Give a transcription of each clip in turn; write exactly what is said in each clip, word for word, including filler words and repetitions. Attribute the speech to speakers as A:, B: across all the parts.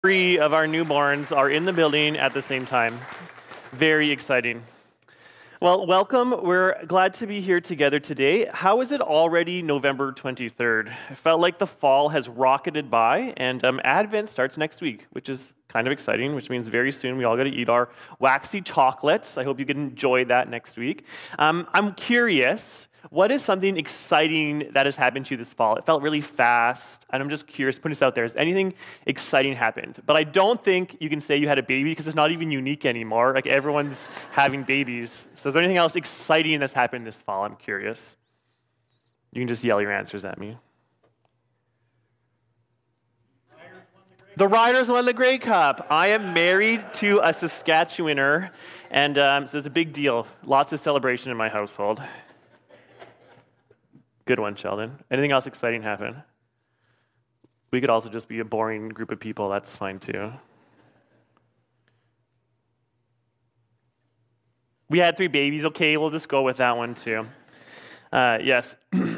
A: Three of our newborns are in the building at the same time. Very exciting. Well, welcome. We're glad to be here together today. How is it already November twenty-third? It felt like the fall has rocketed by, and um, Advent starts next week, which is kind of exciting, which means very soon we all got to eat our waxy chocolates. I hope you can enjoy that next week. Um, I'm curious, what is something exciting that has happened to you this fall? It felt really fast, and I'm just curious, putting this out there, has anything exciting happened? But I don't think you can say you had a baby because it's not even unique anymore. Like, everyone's having babies. So is there anything else exciting that's happened this fall? I'm curious. You can just yell your answers at me. The Riders won the Grey Cup. I am married to a Saskatchewaner, and um, so it's a big deal. Lots of celebration in my household. Good one, Sheldon. Anything else exciting happen? We could also just be a boring group of people. That's fine, too. We had three babies. Okay, we'll just go with that one, too. Uh, yes.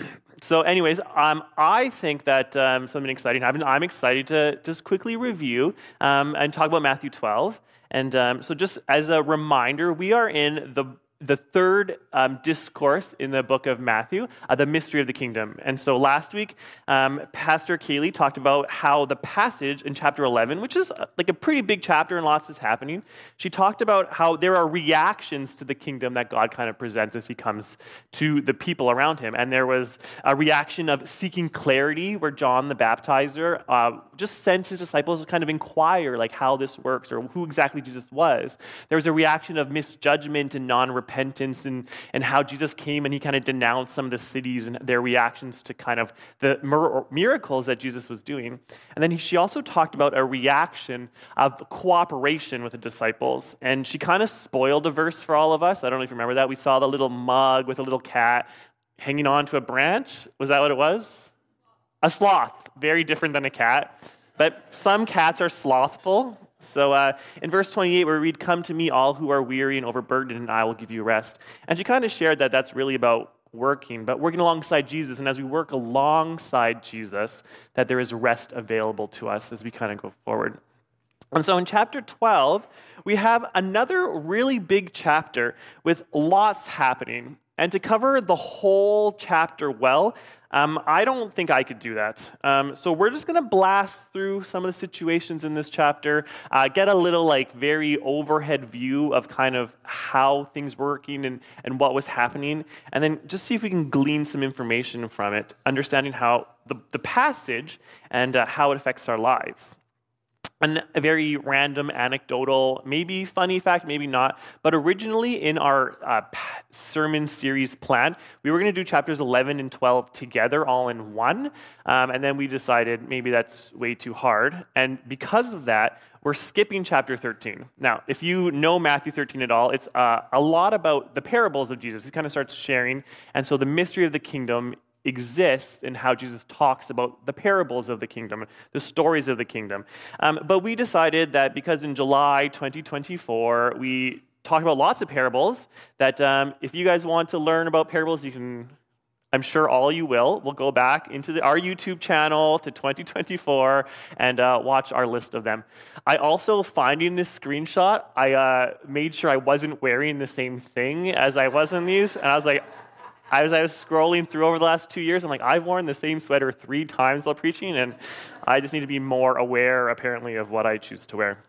A: So anyways, um, I think that um, something exciting happened. I'm excited to just quickly review um, and talk about Matthew twelve. And um, so just as a reminder, we are in the the third um, discourse in the book of Matthew, uh, the mystery of the kingdom. And so last week, um, Pastor Kaylee talked about how the passage in chapter eleven, which is uh, like a pretty big chapter and lots is happening, she talked about how there are reactions to the kingdom that God kind of presents as he comes to the people around him. And there was a reaction of seeking clarity, where John the Baptizer uh, just sent his disciples to kind of inquire like how this works or who exactly Jesus was. There was a reaction of misjudgment and non-repentance repentance and, and how Jesus came and he kind of denounced some of the cities and their reactions to kind of the mir- miracles that Jesus was doing. And then he, she also talked about a reaction of cooperation with the disciples. And she kind of spoiled a verse for all of us. I don't know if you remember that. We saw the little mug with a little cat hanging on to a branch. Was that what it was? A sloth. Very different than a cat. But some cats are slothful. So uh, in verse twenty-eight, where we read, "Come to me, all who are weary and overburdened, and I will give you rest." And she kind of shared that that's really about working, but working alongside Jesus. And as we work alongside Jesus, that there is rest available to us as we kind of go forward. And so in chapter twelve, we have another really big chapter with lots happening. And to cover the whole chapter well, um, I don't think I could do that. Um, so we're just going to blast through some of the situations in this chapter, uh, get a little like very overhead view of kind of how things were working and, and what was happening, and then just see if we can glean some information from it, understanding how the, the passage and uh, how it affects our lives. And a very random, anecdotal, maybe funny fact, maybe not, but originally in our uh, sermon series plan, we were going to do chapters eleven and twelve together, all in one, um, and then we decided maybe that's way too hard, and because of that, we're skipping chapter thirteen. Now, if you know Matthew thirteen at all, it's uh, a lot about the parables of Jesus. He kind of starts sharing, and so the mystery of the kingdom exists in how Jesus talks about the parables of the kingdom, the stories of the kingdom. Um, but we decided that because in July twenty twenty-four, we talk about lots of parables, that um, if you guys want to learn about parables, you can, I'm sure all you will, we'll go back into the, our YouTube channel to twenty twenty-four and uh, watch our list of them. I also, finding this screenshot, I uh, made sure I wasn't wearing the same thing as I was in these, and I was like, As I was scrolling through over the last two years, I'm like, I've worn the same sweater three times while preaching, and I just need to be more aware, apparently, of what I choose to wear.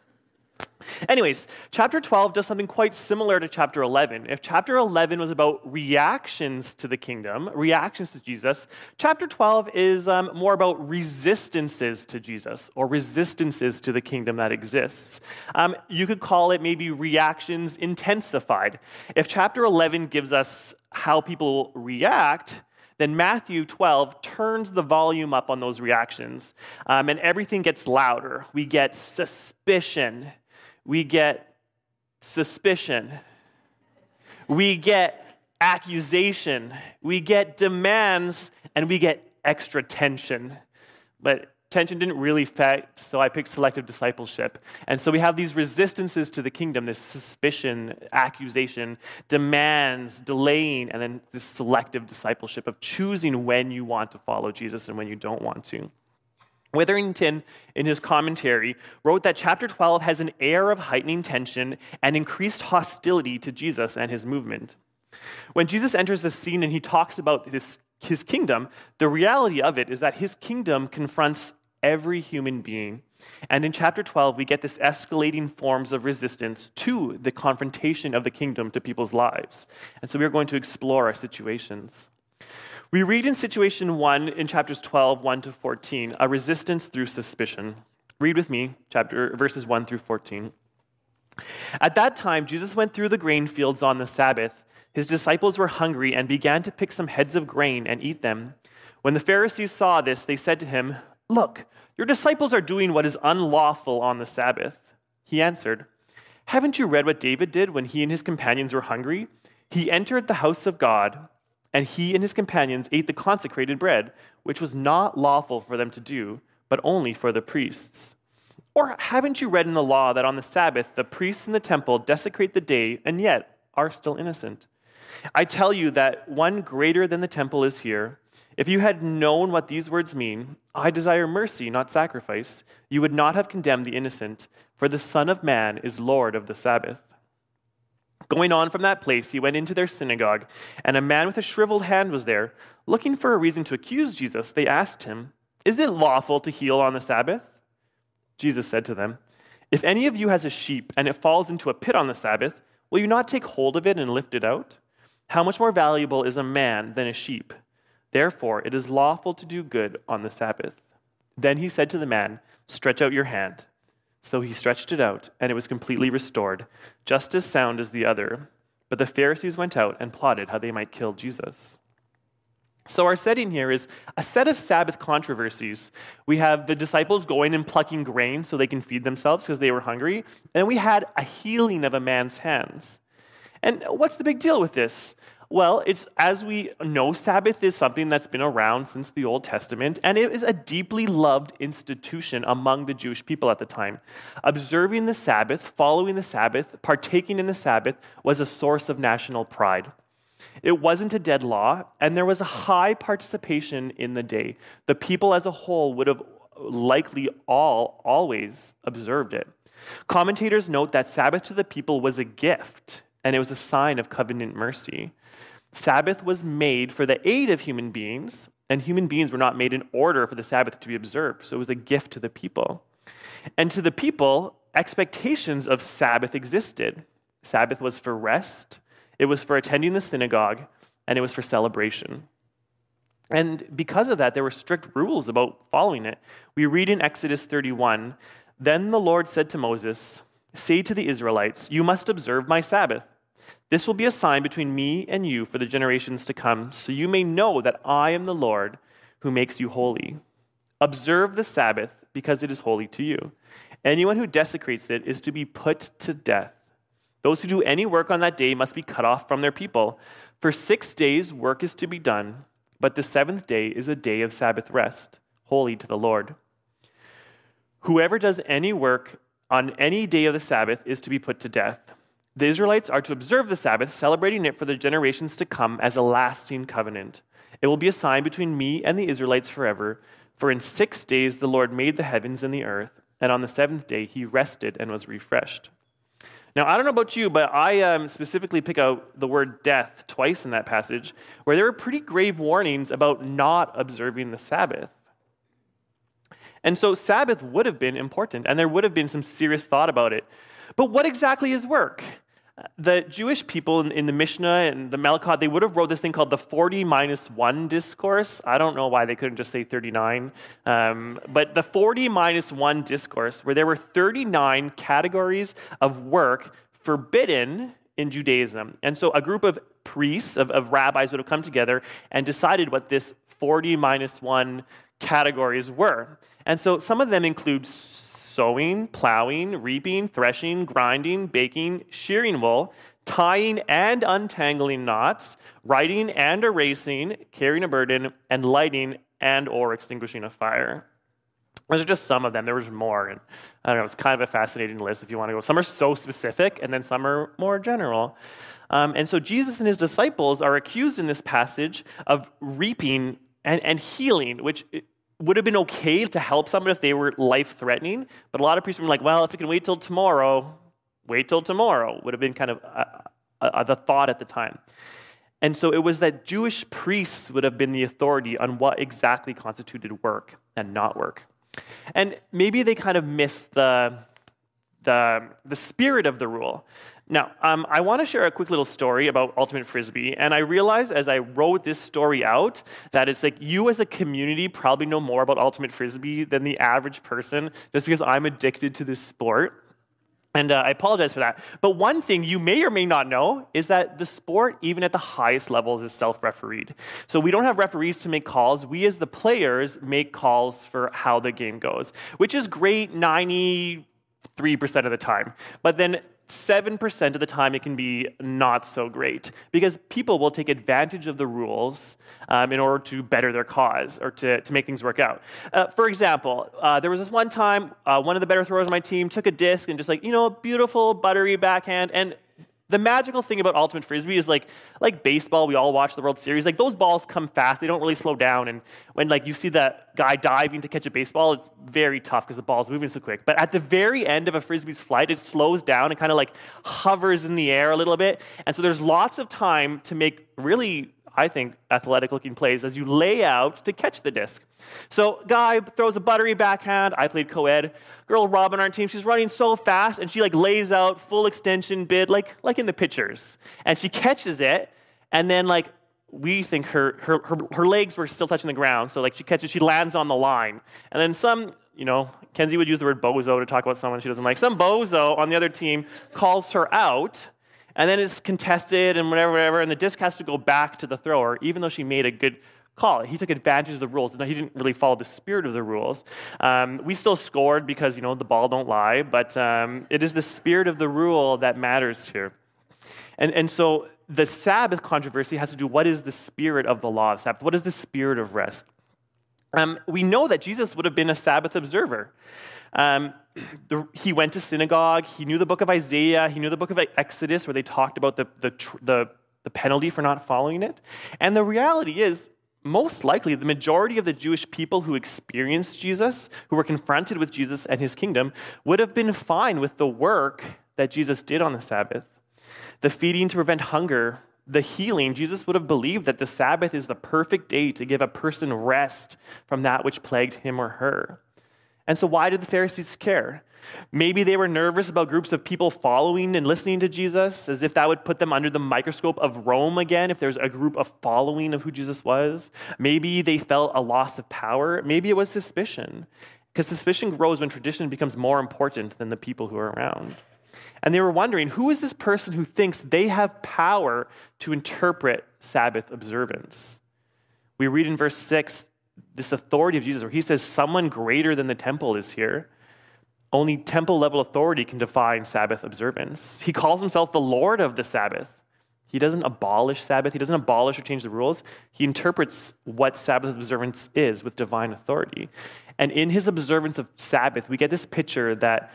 A: Anyways, chapter twelve does something quite similar to chapter eleven. If chapter eleven was about reactions to the kingdom, reactions to Jesus, chapter twelve is um, more about resistances to Jesus, or resistances to the kingdom that exists. Um, you could call it maybe reactions intensified. If chapter eleven gives us how people react, then Matthew twelve turns the volume up on those reactions, um, and everything gets louder. We get suspicion. We get suspicion. We get accusation. We get demands, and we get extra tension. But tension didn't really affect, so I picked selective discipleship. And so we have these resistances to the kingdom, this suspicion, accusation, demands, delaying, and then this selective discipleship of choosing when you want to follow Jesus and when you don't want to. Witherington, in his commentary, wrote that chapter twelve has an air of heightening tension and increased hostility to Jesus and his movement. When Jesus enters the scene and he talks about his, his kingdom, the reality of it is that his kingdom confronts every human being. And in chapter twelve, we get this escalating forms of resistance to the confrontation of the kingdom to people's lives. And so we are going to explore our situations. We read in situation one in chapters twelve, one to fourteen, a resistance through suspicion. Read with me, chapter verses one through fourteen. At that time, Jesus went through the grain fields on the Sabbath. His disciples were hungry and began to pick some heads of grain and eat them. When the Pharisees saw this, they said to him, "Look, your disciples are doing what is unlawful on the Sabbath." He answered, "Haven't you read what David did when he and his companions were hungry? He entered the house of God, and he and his companions ate the consecrated bread, which was not lawful for them to do, but only for the priests. Or haven't you read in the law that on the Sabbath the priests in the temple desecrate the day and yet are still innocent? I tell you that one greater than the temple is here. If you had known what these words mean, 'I desire mercy, not sacrifice,' you would not have condemned the innocent, for the Son of Man is Lord of the Sabbath." Going on from that place, he went into their synagogue, and a man with a shriveled hand was there. Looking for a reason to accuse Jesus, they asked him, "Is it lawful to heal on the Sabbath?" Jesus said to them, "If any of you has a sheep and it falls into a pit on the Sabbath, will you not take hold of it and lift it out? How much more valuable is a man than a sheep? Therefore, it is lawful to do good on the Sabbath." Then he said to the man, "Stretch out your hand." So he stretched it out, and it was completely restored, just as sound as the other. But the Pharisees went out and plotted how they might kill Jesus. So our setting here is a set of Sabbath controversies. We have the disciples going and plucking grain so they can feed themselves because they were hungry. And we had a healing of a man's hands. And what's the big deal with this? Well, it's, as we know, Sabbath is something that's been around since the Old Testament, and it is a deeply loved institution among the Jewish people at the time. Observing the Sabbath, following the Sabbath, partaking in the Sabbath was a source of national pride. It wasn't a dead law, and there was a high participation in the day. The people as a whole would have likely all always observed it. Commentators note that Sabbath to the people was a gift, and it was a sign of covenant mercy. Sabbath was made for the aid of human beings, and human beings were not made in order for the Sabbath to be observed. So it was a gift to the people. And to the people, expectations of Sabbath existed. Sabbath was for rest, it was for attending the synagogue, and it was for celebration. And because of that, there were strict rules about following it. We read in Exodus thirty-one, "Then the Lord said to Moses, 'Say to the Israelites, you must observe my Sabbath. This will be a sign between me and you for the generations to come, so you may know that I am the Lord who makes you holy. Observe the Sabbath because it is holy to you. Anyone who desecrates it is to be put to death. Those who do any work on that day must be cut off from their people. For six days work is to be done, but the seventh day is a day of Sabbath rest, holy to the Lord. Whoever does any work on any day of the Sabbath is to be put to death. The Israelites are to observe the Sabbath, celebrating it for the generations to come as a lasting covenant. It will be a sign between me and the Israelites forever, for in six days the Lord made the heavens and the earth, and on the seventh day he rested and was refreshed.'" Now, I don't know about you, but I um, specifically pick out the word death twice in that passage, where there were pretty grave warnings about not observing the Sabbath. And so Sabbath would have been important, and there would have been some serious thought about it. But what exactly is work? The Jewish people in, in the Mishnah and the Melachot, they would have wrote this thing called the forty minus one discourse. I don't know why they couldn't just say thirty-nine. Um, but the forty minus one discourse, where there were thirty-nine categories of work forbidden in Judaism. And so a group of priests, of, of rabbis would have come together and decided what this forty minus one categories were. And so some of them include sowing, plowing, reaping, threshing, grinding, baking, shearing wool, tying and untangling knots, riding and erasing, carrying a burden, and lighting and or extinguishing a fire. Those are just some of them. There was more. And I don't know, it's kind of a fascinating list if you want to go. Some are so specific, and then some are more general. Um, and so Jesus and his disciples are accused in this passage of reaping and, and healing, which would have been okay to help someone if they were life-threatening, but a lot of priests were like, well, if it can wait till tomorrow, wait till tomorrow, would have been kind of uh, uh, the thought at the time. And so it was that Jewish priests would have been the authority on what exactly constituted work and not work. And maybe they kind of missed the, the, the spirit of the rule. Now, um, I want to share a quick little story about Ultimate Frisbee, and I realized as I wrote this story out that it's like you as a community probably know more about Ultimate Frisbee than the average person, just because I'm addicted to this sport. And uh, I apologize for that. But one thing you may or may not know is that the sport, even at the highest levels, is self-refereed. So we don't have referees to make calls. We as the players make calls for how the game goes, which is great ninety-three percent of the time. But then seven percent of the time it can be not so great because people will take advantage of the rules um, in order to better their cause or to, to make things work out. Uh, for example, uh, there was this one time, uh, one of the better throwers on my team took a disc and just like, you know, beautiful, buttery backhand. And the magical thing about Ultimate Frisbee is like, like baseball, we all watch the World Series, like those balls come fast, they don't really slow down. And when like you see that guy diving to catch a baseball, it's very tough because the ball's moving so quick. But at the very end of a Frisbee's flight, it slows down and kind of like hovers in the air a little bit. And so there's lots of time to make really, I think, athletic-looking plays as you lay out to catch the disc. So guy throws a buttery backhand. I played co-ed. Girl Rob on our team, she's running so fast, and she like lays out full extension bid, like like in the pictures. And she catches it, and then like we think her her her, her legs were still touching the ground. So like she catches, she lands on the line. And then some, you know, Kenzie would use the word bozo to talk about someone she doesn't like. Some bozo on the other team calls her out. And then it's contested and whatever, whatever, and the disc has to go back to the thrower, even though she made a good call. He took advantage of the rules. He didn't really follow the spirit of the rules. Um, we still scored because, you know, the ball don't lie, but um, it is the spirit of the rule that matters here. And, and so the Sabbath controversy has to do, what is the spirit of the law of Sabbath? What is the spirit of rest? Um, we know that Jesus would have been a Sabbath observer. Um, the, he went to synagogue. He knew the book of Isaiah. He knew the book of Exodus, where they talked about the, the, the, the penalty for not following it. And the reality is, most likely, the majority of the Jewish people who experienced Jesus, who were confronted with Jesus and his kingdom, would have been fine with the work that Jesus did on the Sabbath. The feeding to prevent hunger, the healing, Jesus would have believed that the Sabbath is the perfect day to give a person rest from that which plagued him or her. And so why did the Pharisees care? Maybe they were nervous about groups of people following and listening to Jesus, as if that would put them under the microscope of Rome again, if there's a group of following of who Jesus was. Maybe they felt a loss of power. Maybe it was suspicion, because suspicion grows when tradition becomes more important than the people who are around. And they were wondering, who is this person who thinks they have power to interpret Sabbath observance? We read in verse six, this authority of Jesus, where he says someone greater than the temple is here. Only temple-level authority can define Sabbath observance. He calls himself the Lord of the Sabbath. He doesn't abolish Sabbath. He doesn't abolish or change the rules. He interprets what Sabbath observance is with divine authority. And in his observance of Sabbath, we get this picture that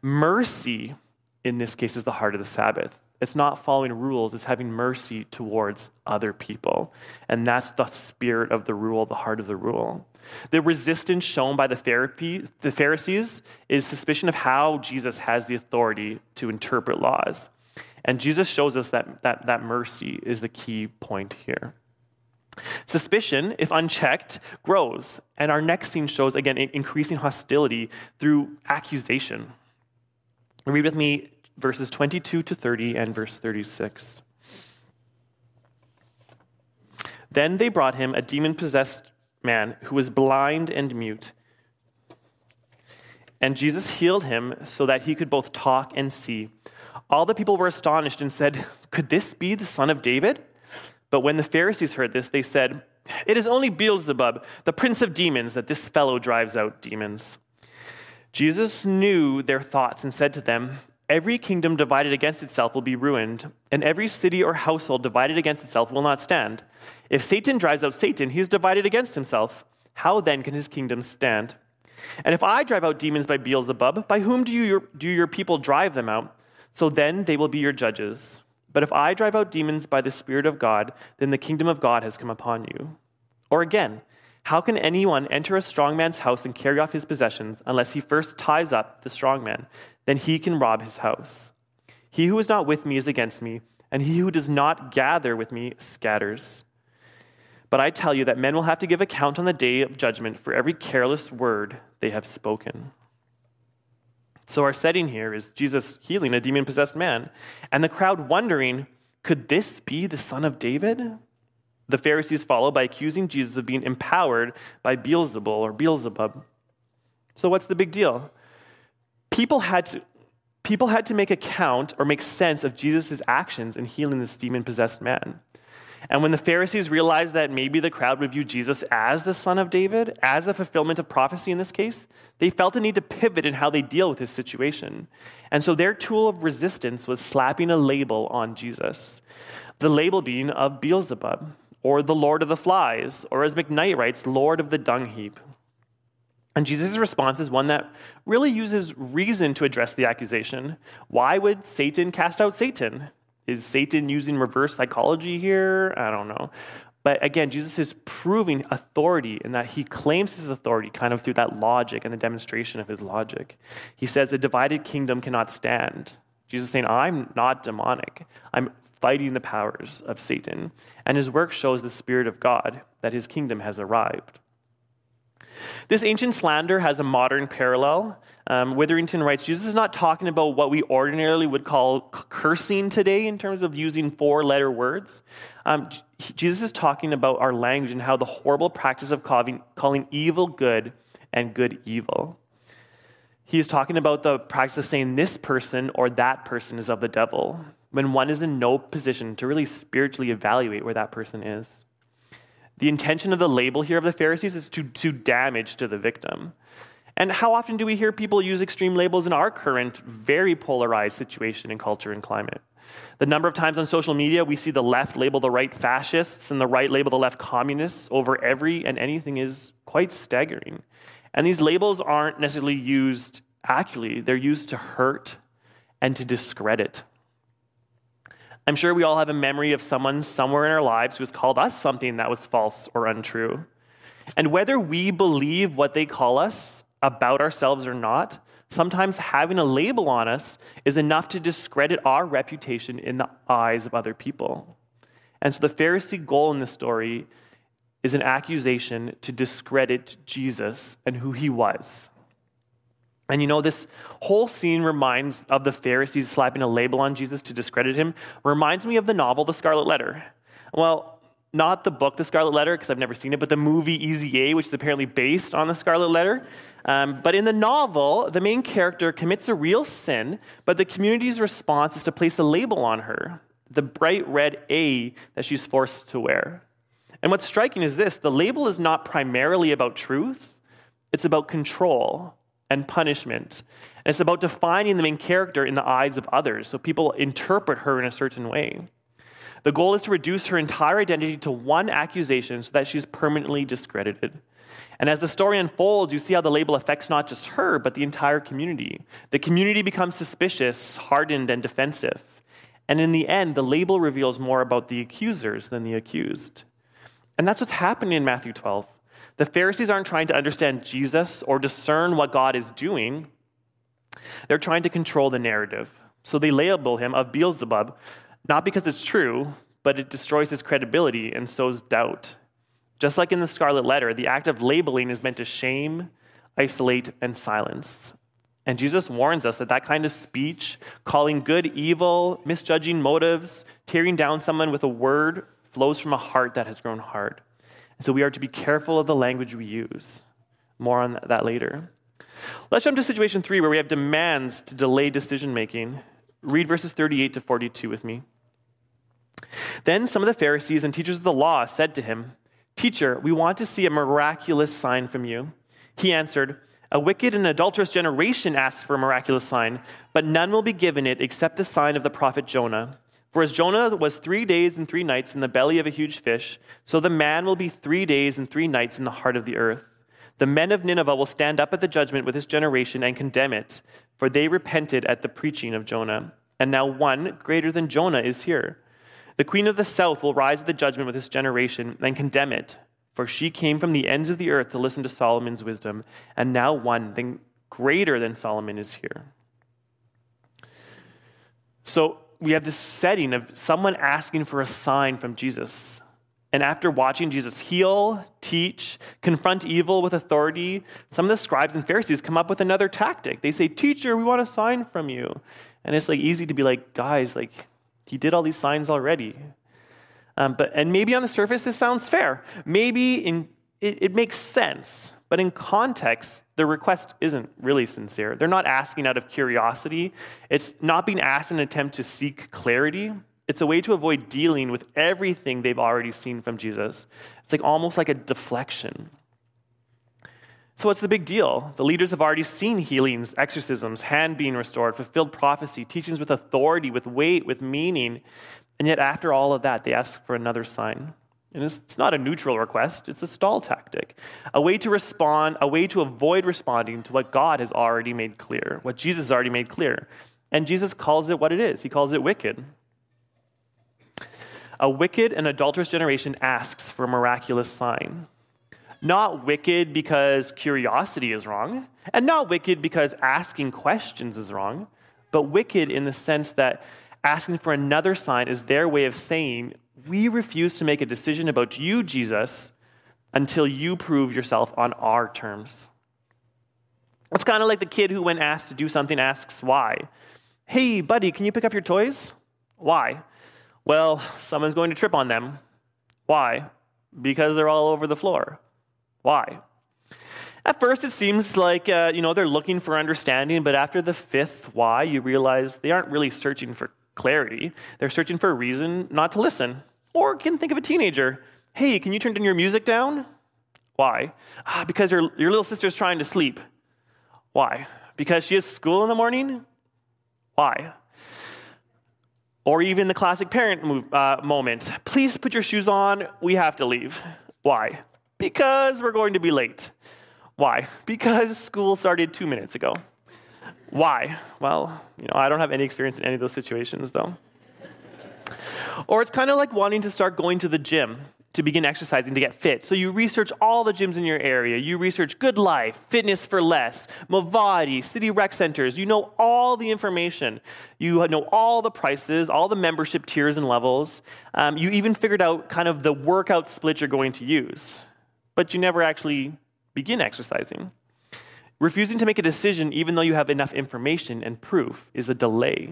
A: mercy, in this case, is the heart of the Sabbath. It's not following rules, it's having mercy towards other people. And that's the spirit of the rule, the heart of the rule. The resistance shown by the Pharisees is suspicion of how Jesus has the authority to interpret laws. And Jesus shows us that, that, that mercy is the key point here. Suspicion, if unchecked, grows. And our next scene shows, again, increasing hostility through accusation. Read with me verses twenty-two to thirty and verse thirty-six. Then they brought him a demon-possessed man who was blind and mute. And Jesus healed him so that he could both talk and see. All the people were astonished and said, "Could this be the son of David?" But when the Pharisees heard this, they said, "It is only Beelzebub, the prince of demons, that this fellow drives out demons." Jesus knew their thoughts and said to them, "Every kingdom divided against itself will be ruined, and every city or household divided against itself will not stand. If Satan drives out Satan, he is divided against himself. How then can his kingdom stand? And if I drive out demons by Beelzebub, by whom do you, do your people drive them out? So then they will be your judges. But if I drive out demons by the Spirit of God, then the kingdom of God has come upon you. Or again, How can anyone enter a strong man's house and carry off his possessions unless he first ties up the strong man? Then he can rob his house. He who is not with me is against me, and he who does not gather with me scatters. But I tell you that men will have to give account on the day of judgment for every careless word they have spoken." So our setting here is Jesus healing a demon-possessed man, and the crowd wondering, could this be the son of David? The Pharisees follow by accusing Jesus of being empowered by Beelzebul or Beelzebub. So what's the big deal? People had to, people had to make account or make sense of Jesus' actions in healing this demon-possessed man. And when the Pharisees realized that maybe the crowd would view Jesus as the son of David, as a fulfillment of prophecy in this case, they felt a need to pivot in how they deal with his situation. And so their tool of resistance was slapping a label on Jesus. The label being of Beelzebub, or the Lord of the Flies, or as McKnight writes, Lord of the Dung Heap. And Jesus' response is one that really uses reason to address the accusation. Why would Satan cast out Satan? Is Satan using reverse psychology here? I don't know. But again, Jesus is proving authority in that he claims his authority kind of through that logic and the demonstration of his logic. He says a divided kingdom cannot stand. Jesus is saying, I'm not demonic. I'm fighting the powers of Satan. And his work shows the Spirit of God, that his kingdom has arrived. This ancient slander has a modern parallel. Um, Witherington writes, Jesus is not talking about what we ordinarily would call cursing today in terms of using four-letter words. Um, Jesus is talking about our language and how the horrible practice of calling, calling evil good and good evil. He is talking about the practice of saying this person or that person is of the devil, when one is in no position to really spiritually evaluate where that person is. The intention of the label here of the Pharisees is to do damage to the victim. And how often do we hear people use extreme labels in our current, very polarized situation in culture and climate? The number of times on social media we see the left label the right fascists and the right label the left communists over every and anything is quite staggering. And these labels aren't necessarily used accurately. They're used to hurt and to discredit. I'm sure we all have a memory of someone somewhere in our lives who has called us something that was false or untrue. And whether we believe what they call us about ourselves or not, sometimes having a label on us is enough to discredit our reputation in the eyes of other people. And so the Pharisee goal in this story is an accusation to discredit Jesus and who he was. And you know, this whole scene reminds of the Pharisees slapping a label on Jesus to discredit him, reminds me of the novel, The Scarlet Letter. Well, not the book, The Scarlet Letter, because I've never seen it, but the movie Easy A, which is apparently based on The Scarlet Letter. Um, but in the novel, the main character commits a real sin, but the community's response is to place a label on her, the bright red A that she's forced to wear. And what's striking is this: the label is not primarily about truth, it's about control and punishment. And it's about defining the main character in the eyes of others, so people interpret her in a certain way. The goal is to reduce her entire identity to one accusation so that she's permanently discredited. And as the story unfolds, you see how the label affects not just her, but the entire community. The community becomes suspicious, hardened, and defensive. And in the end, the label reveals more about the accusers than the accused. And that's what's happening in Matthew twelve. The Pharisees aren't trying to understand Jesus or discern what God is doing. They're trying to control the narrative. So they label him of Beelzebub, not because it's true, but it destroys his credibility and sows doubt. Just like in the Scarlet Letter, the act of labeling is meant to shame, isolate, and silence. And Jesus warns us that that kind of speech, calling good evil, misjudging motives, tearing down someone with a word, flows from a heart that has grown hard. And so we are to be careful of the language we use. More on that later. Let's jump to situation three, where we have demands to delay decision-making. Read verses thirty-eight to forty-two with me. Then some of the Pharisees and teachers of the law said to him, "Teacher, we want to see a miraculous sign from you." He answered, "A wicked and adulterous generation asks for a miraculous sign, but none will be given it except the sign of the prophet Jonah. For as Jonah was three days and three nights in the belly of a huge fish, so the man will be three days and three nights in the heart of the earth. The men of Nineveh will stand up at the judgment with this generation and condemn it, for they repented at the preaching of Jonah. And now one greater than Jonah is here. The queen of the south will rise at the judgment with this generation and condemn it, for she came from the ends of the earth to listen to Solomon's wisdom, and now one thing greater than Solomon is here. So we have this setting of someone asking for a sign from Jesus. And after watching Jesus heal, teach, confront evil with authority, some of the scribes and Pharisees come up with another tactic. They say, "Teacher, we want a sign from you." And it's like easy to be like, guys, like he did all these signs already. Um, but and maybe on the surface this sounds fair. Maybe in it, it makes sense. But in context, the request isn't really sincere. They're not asking out of curiosity. It's not being asked in an attempt to seek clarity. It's a way to avoid dealing with everything they've already seen from Jesus. It's like almost like a deflection. So what's the big deal? The leaders have already seen healings, exorcisms, hand being restored, fulfilled prophecy, teachings with authority, with weight, with meaning. And yet after all of that, they ask for another sign. And it's, it's not a neutral request, it's a stall tactic. A way to respond, a way to avoid responding to what God has already made clear, what Jesus has already made clear. And Jesus calls it what it is. He calls it wicked. A wicked and adulterous generation asks for a miraculous sign. Not wicked because curiosity is wrong, and not wicked because asking questions is wrong, but wicked in the sense that asking for another sign is their way of saying, we refuse to make a decision about you, Jesus, until you prove yourself on our terms. It's kind of like the kid who, when asked to do something, asks why. Hey, buddy, can you pick up your toys? Why? Well, someone's going to trip on them. Why? Because they're all over the floor. Why? At first, it seems like uh, you know they're looking for understanding, but after the fifth why, you realize they aren't really searching for clarity. They're searching for a reason not to listen. Or you can think of a teenager. Hey, can you turn your music down? Why? Ah, because your, your little sister's trying to sleep. Why? Because she has school in the morning? Why? Or even the classic parent move, uh, moment. Please put your shoes on. We have to leave. Why? Because we're going to be late. Why? Because school started two minutes ago. Why? Well, you know, I don't have any experience in any of those situations, though. Or it's kind of like wanting to start going to the gym to begin exercising to get fit. So you research all the gyms in your area. You research Good Life, Fitness for Less, Movati, City Rec Centers. You know all the information. You know all the prices, all the membership tiers and levels. Um, you even figured out kind of the workout split you're going to use. But you never actually begin exercising. Refusing to make a decision even though you have enough information and proof is a delay.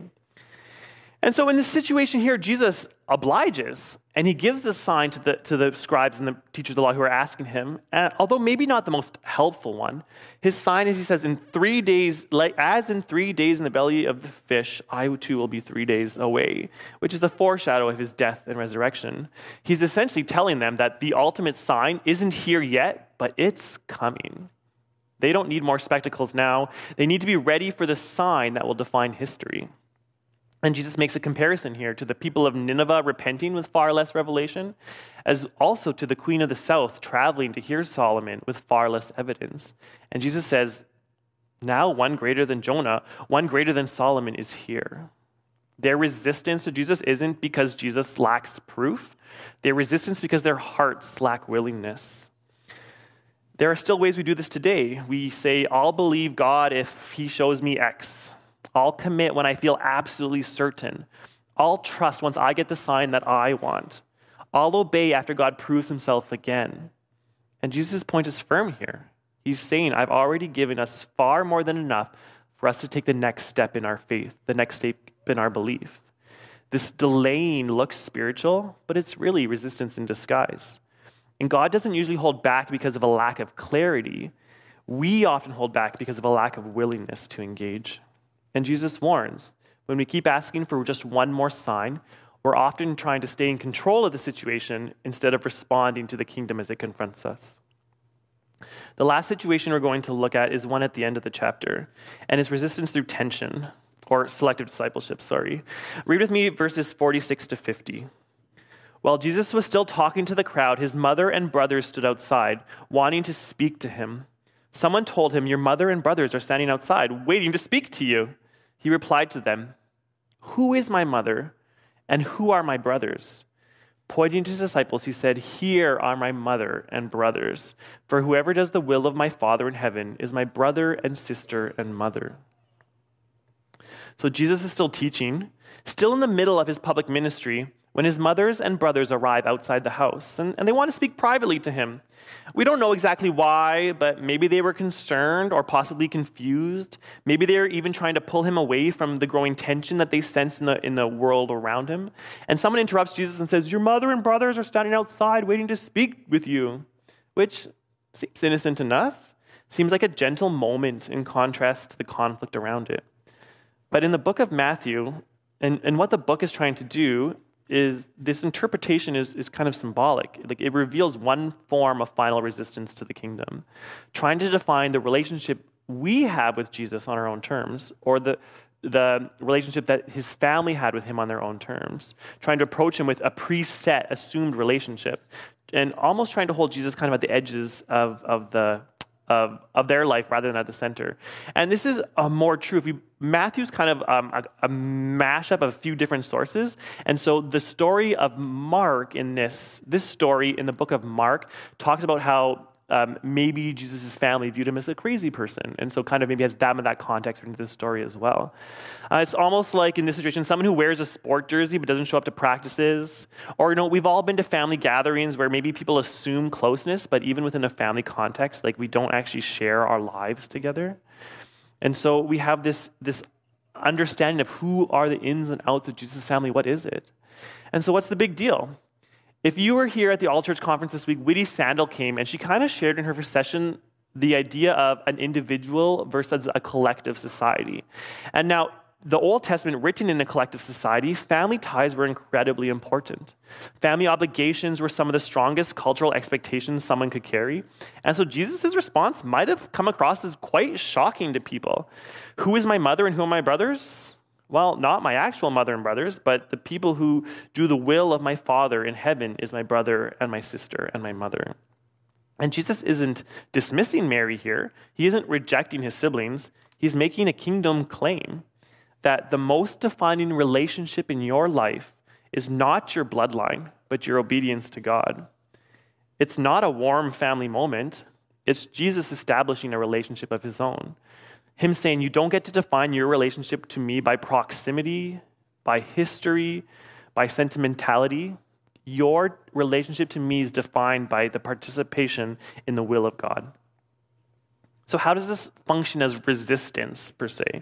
A: And so in this situation here, Jesus obliges, and he gives this sign to the, to the scribes and the teachers of the law who are asking him, and although maybe not the most helpful one. His sign is, he says, in three days, like as in three days in the belly of the fish, I too will be three days away, which is the foreshadow of his death and resurrection. He's essentially telling them that the ultimate sign isn't here yet, but it's coming. They don't need more spectacles now. They need to be ready for the sign that will define history. And Jesus makes a comparison here to the people of Nineveh repenting with far less revelation, as also to the queen of the south traveling to hear Solomon with far less evidence. And Jesus says, now one greater than Jonah, one greater than Solomon is here. Their resistance to Jesus isn't because Jesus lacks proof. Their resistance because their hearts lack willingness. There are still ways we do this today. We say, I'll believe God if he shows me X. I'll commit when I feel absolutely certain. I'll trust once I get the sign that I want. I'll obey after God proves himself again. And Jesus' point is firm here. He's saying, I've already given us far more than enough for us to take the next step in our faith, the next step in our belief. This delaying looks spiritual, but it's really resistance in disguise. And God doesn't usually hold back because of a lack of clarity. We often hold back because of a lack of willingness to engage. And Jesus warns, when we keep asking for just one more sign, we're often trying to stay in control of the situation instead of responding to the kingdom as it confronts us. The last situation we're going to look at is one at the end of the chapter, and it's resistance through tension, or selective discipleship, sorry. Read with me verses forty-six to fifty. While Jesus was still talking to the crowd, his mother and brothers stood outside, wanting to speak to him. Someone told him, your mother and brothers are standing outside, waiting to speak to you. He replied to them, who is my mother and who are my brothers? Pointing to his disciples, he said, "Here are my mother and brothers. For whoever does the will of my Father in heaven is my brother and sister and mother." So Jesus is still teaching, still in the middle of his public ministry, when his mothers and brothers arrive outside the house, and, and they want to speak privately to him. We don't know exactly why, but maybe they were concerned or possibly confused. Maybe they were even trying to pull him away from the growing tension that they sensed in the, in the world around him. And someone interrupts Jesus and says, "Your mother and brothers are standing outside waiting to speak with you," which seems innocent enough, seems like a gentle moment in contrast to the conflict around it. But in the book of Matthew, and, and what the book is trying to do is this interpretation is, is kind of symbolic. Like it reveals one form of final resistance to the kingdom, trying to define the relationship we have with Jesus on our own terms, or the, the relationship that his family had with him on their own terms, trying to approach him with a preset, assumed relationship, and almost trying to hold Jesus kind of at the edges of, of the Of, of their life rather than at the center. And this is uh, more true. If we, Matthew's kind of um, a, a mashup of a few different sources. And so the story of Mark in this, this story in the book of Mark talks about how um, maybe Jesus' family viewed him as a crazy person. And so kind of maybe has that in that context into this story as well. Uh, it's almost like in this situation, someone who wears a sport jersey but doesn't show up to practices. Or, you know, we've all been to family gatherings where maybe people assume closeness, but even within a family context, like we don't actually share our lives together. And so we have this, this understanding of who are the ins and outs of Jesus' family. What is it? And so what's the big deal? If you were here at the All Church Conference this week, Whitty Sandel came and she kind of shared in her session the idea of an individual versus a collective society. And now, the Old Testament, written in a collective society, family ties were incredibly important. Family obligations were some of the strongest cultural expectations someone could carry. And so Jesus' response might have come across as quite shocking to people. Who is my mother and who are my brothers? Well, not my actual mother and brothers, but the people who do the will of my Father in heaven is my brother and my sister and my mother. And Jesus isn't dismissing Mary here. He isn't rejecting his siblings. He's making a kingdom claim that the most defining relationship in your life is not your bloodline, but your obedience to God. It's not a warm family moment. It's Jesus establishing a relationship of his own. Him saying, you don't get to define your relationship to me by proximity, by history, by sentimentality. Your relationship to me is defined by the participation in the will of God. So how does this function as resistance, per se?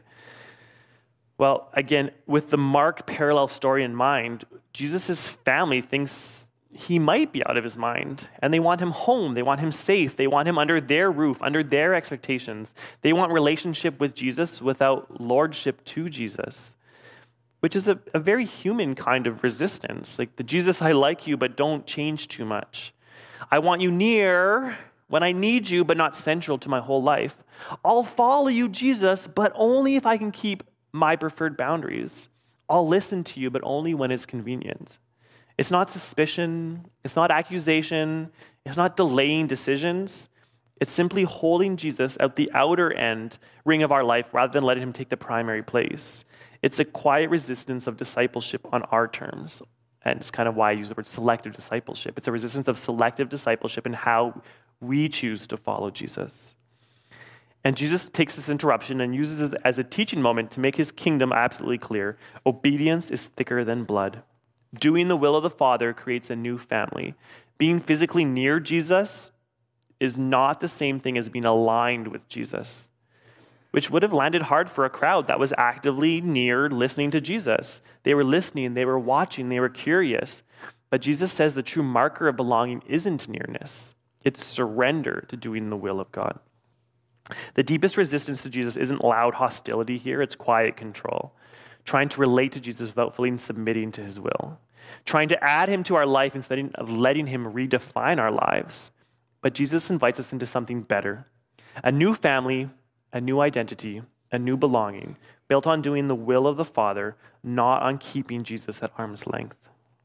A: Well, again, with the Mark parallel story in mind, Jesus' family thinks he might be out of his mind, and they want him home. They want him safe. They want him under their roof, under their expectations. They want relationship with Jesus without lordship to Jesus, which is a, a very human kind of resistance. Like the Jesus, I like you, but don't change too much. I want you near when I need you, but not central to my whole life. I'll follow you, Jesus, but only if I can keep my preferred boundaries. I'll listen to you, but only when it's convenient. It's not suspicion. It's not accusation. It's not delaying decisions. It's simply holding Jesus at the outer end ring of our life rather than letting him take the primary place. It's a quiet resistance of discipleship on our terms. And it's kind of why I use the word selective discipleship. It's a resistance of selective discipleship in how we choose to follow Jesus. And Jesus takes this interruption and uses it as a teaching moment to make his kingdom absolutely clear. Obedience is thicker than blood. Doing the will of the Father creates a new family. Being physically near Jesus is not the same thing as being aligned with Jesus, which would have landed hard for a crowd that was actively near listening to Jesus. They were listening, they were watching, they were curious. But Jesus says the true marker of belonging isn't nearness. It's surrender to doing the will of God. The deepest resistance to Jesus isn't loud hostility here, it's quiet control. Trying to relate to Jesus without fully submitting to his will. Trying to add him to our life instead of letting him redefine our lives. But Jesus invites us into something better. A new family, a new identity, a new belonging, built on doing the will of the Father, not on keeping Jesus at arm's length.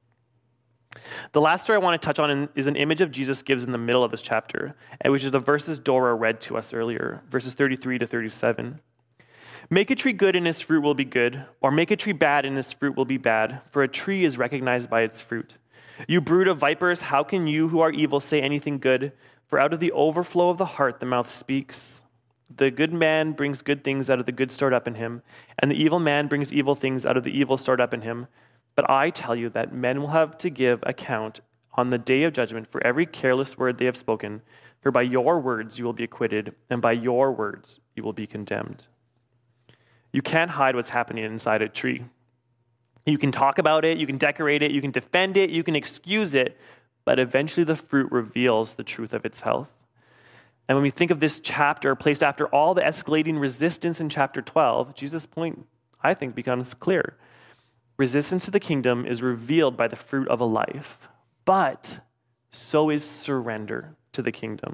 A: The last story I want to touch on is an image of Jesus gives in the middle of this chapter, which is the verses Dora read to us earlier, verses thirty-three to thirty-seven. Make a tree good and its fruit will be good, or make a tree bad and its fruit will be bad, for a tree is recognized by its fruit. You brood of vipers, how can you who are evil say anything good? For out of the overflow of the heart, the mouth speaks. The good man brings good things out of the good stored up in him, and the evil man brings evil things out of the evil stored up in him. But I tell you that men will have to give account on the day of judgment for every careless word they have spoken. For by your words you will be acquitted, and by your words you will be condemned. You can't hide what's happening inside a tree. You can talk about it, you can decorate it, you can defend it, you can excuse it, but eventually the fruit reveals the truth of its health. And when we think of this chapter placed after all the escalating resistance in chapter twelve, Jesus' point, I think, becomes clear. Resistance to the kingdom is revealed by the fruit of a life, but so is surrender to the kingdom.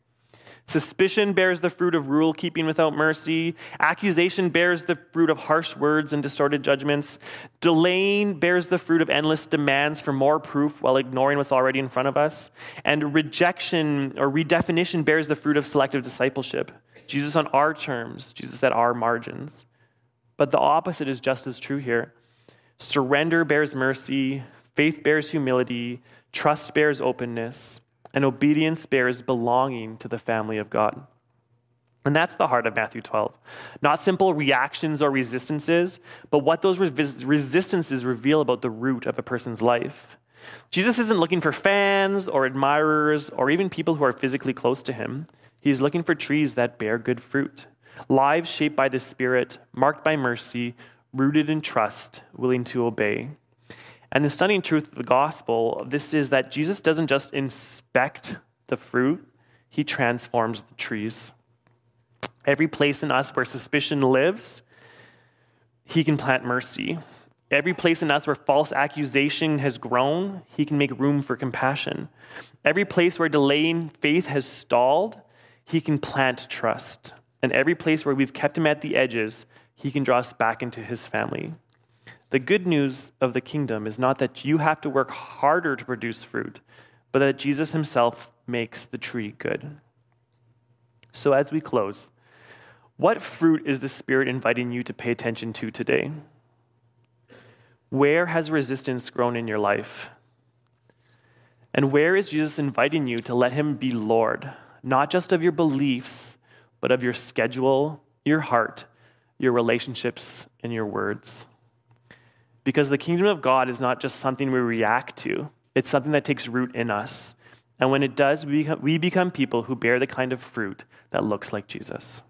A: Suspicion bears the fruit of rule keeping without mercy. Accusation bears the fruit of harsh words and distorted judgments. Delaying bears the fruit of endless demands for more proof while ignoring what's already in front of us. And rejection or redefinition bears the fruit of selective discipleship. Jesus on our terms, Jesus at our margins. But the opposite is just as true here. Surrender bears mercy, faith bears humility, trust bears openness, and obedience bears belonging to the family of God. And that's the heart of Matthew twelve. Not simple reactions or resistances, but what those res- resistances reveal about the root of a person's life. Jesus isn't looking for fans or admirers or even people who are physically close to him. He's looking for trees that bear good fruit, lives shaped by the Spirit, marked by mercy, rooted in trust, willing to obey. And the stunning truth of the gospel, this is that Jesus doesn't just inspect the fruit, he transforms the trees. Every place in us where suspicion lives, he can plant mercy. Every place in us where false accusation has grown, he can make room for compassion. Every place where delaying faith has stalled, he can plant trust. And every place where we've kept him at the edges, he can draw us back into his family. The good news of the kingdom is not that you have to work harder to produce fruit, but that Jesus himself makes the tree good. So as we close, what fruit is the Spirit inviting you to pay attention to today? Where has resistance grown in your life? And where is Jesus inviting you to let him be Lord, not just of your beliefs, but of your schedule, your heart, your relationships, and your words? Because the kingdom of God is not just something we react to. It's something that takes root in us. And when it does, we become, we become people who bear the kind of fruit that looks like Jesus.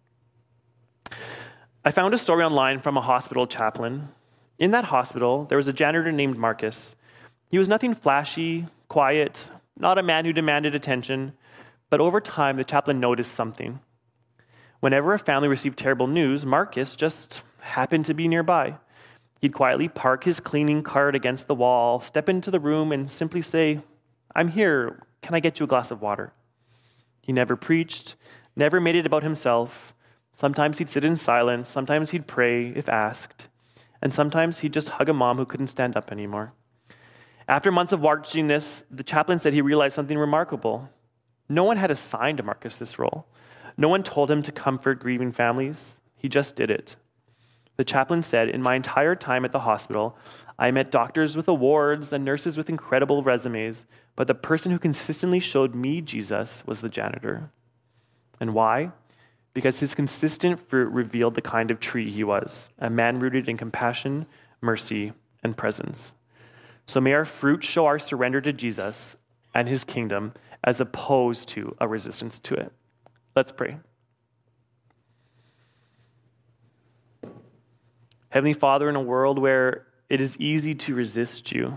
A: I found a story online from a hospital chaplain. In that hospital, there was a janitor named Marcus. He was nothing flashy, quiet, not a man who demanded attention. But over time, the chaplain noticed something. Whenever a family received terrible news, Marcus just happened to be nearby. He'd quietly park his cleaning cart against the wall, step into the room, and simply say, "I'm here. Can I get you a glass of water?" He never preached, never made it about himself. Sometimes he'd sit in silence. Sometimes he'd pray if asked. And sometimes he'd just hug a mom who couldn't stand up anymore. After months of watching this, the chaplain said he realized something remarkable. No one had assigned Marcus this role. No one told him to comfort grieving families. He just did it. The chaplain said, "In my entire time at the hospital, I met doctors with awards and nurses with incredible resumes, but the person who consistently showed me Jesus was the janitor." And why? Because his consistent fruit revealed the kind of tree he was, a man rooted in compassion, mercy, and presence. So may our fruit show our surrender to Jesus and his kingdom as opposed to a resistance to it. Let's pray. Heavenly Father, in a world where it is easy to resist you,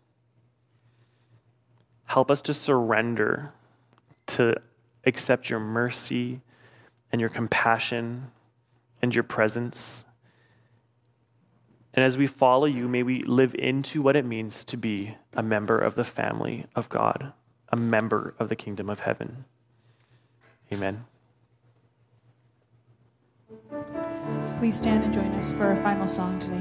A: help us to surrender, to accept your mercy and your compassion and your presence. And as we follow you, may we live into what it means to be a member of the family of God, a member of the kingdom of heaven. Amen.
B: Please stand and join us for our final song today.